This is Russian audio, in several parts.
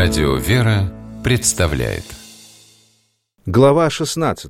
Радио «Вера» представляет. Глава 16.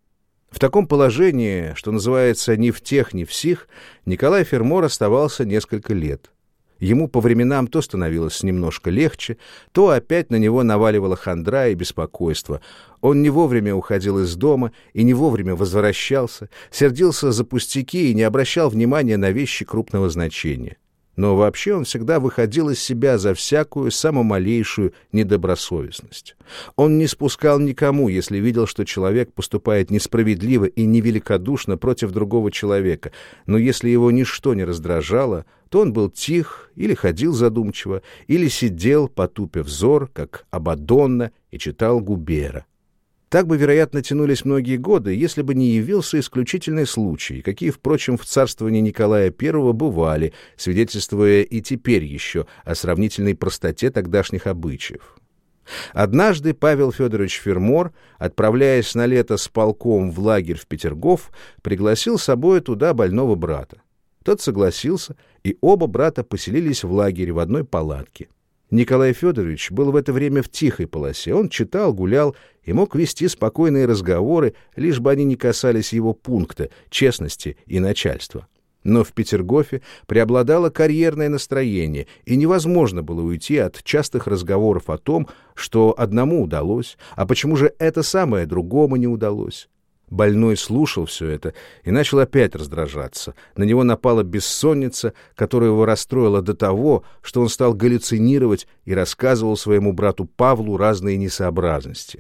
В таком положении, что называется «ни в тех, ни в сих», Николай Фермор оставался несколько лет. Ему по временам то становилось немножко легче, то опять на него наваливала хандра и беспокойство. Он не вовремя уходил из дома и не вовремя возвращался, сердился за пустяки и не обращал внимания на вещи крупного значения. Но вообще он всегда выходил из себя за всякую самую малейшую недобросовестность. Он не спускал никому, если видел, что человек поступает несправедливо и невеликодушно против другого человека, но если его ничто не раздражало, то он был тих, или ходил задумчиво, или сидел, потупив взор, как Абадонна, и читал Губера. Так бы, вероятно, тянулись многие годы, если бы не явился исключительный случай, какие, впрочем, в царствовании Николая I бывали, свидетельствуя и теперь еще о сравнительной простоте тогдашних обычаев. Однажды Павел Федорович Фермор, отправляясь на лето с полком в лагерь в Петергоф, пригласил с собой туда больного брата. Тот согласился, и оба брата поселились в лагере в одной палатке. Николай Федорович был в это время в тихой полосе. Он читал, гулял и мог вести спокойные разговоры, лишь бы они не касались его пункта, честности и начальства. Но в Петергофе преобладало карьерное настроение, и невозможно было уйти от частых разговоров о том, что одному удалось, а почему же это самое другому не удалось. Больной слушал все это и начал опять раздражаться. На него напала бессонница, которая его расстроила до того, что он стал галлюцинировать и рассказывал своему брату Павлу разные несообразности.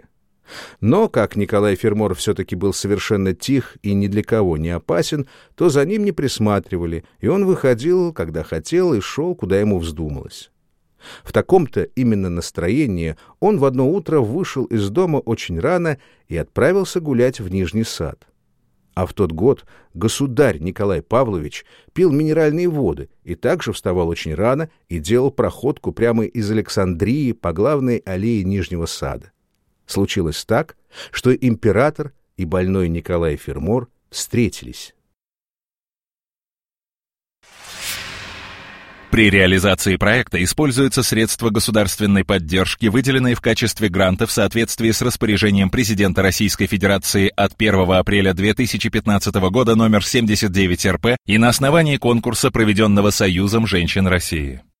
Но, как Николай Фермор все-таки был совершенно тих и ни для кого не опасен, то за ним не присматривали, и он выходил, когда хотел, и шел, куда ему вздумалось. В таком-то именно настроении он в одно утро вышел из дома очень рано и отправился гулять в Нижний Сад. А в тот год государь Николай Павлович пил минеральные воды и также вставал очень рано и делал проходку прямо из Александрии по главной аллее Нижнего Сада. Случилось так, что император и больной Николай Фермор встретились. При реализации проекта используются средства государственной поддержки, выделенные в качестве гранта в соответствии с распоряжением президента Российской Федерации от 1 апреля 2015 года номер 79 РП и на основании конкурса, проведенного Союзом женщин России.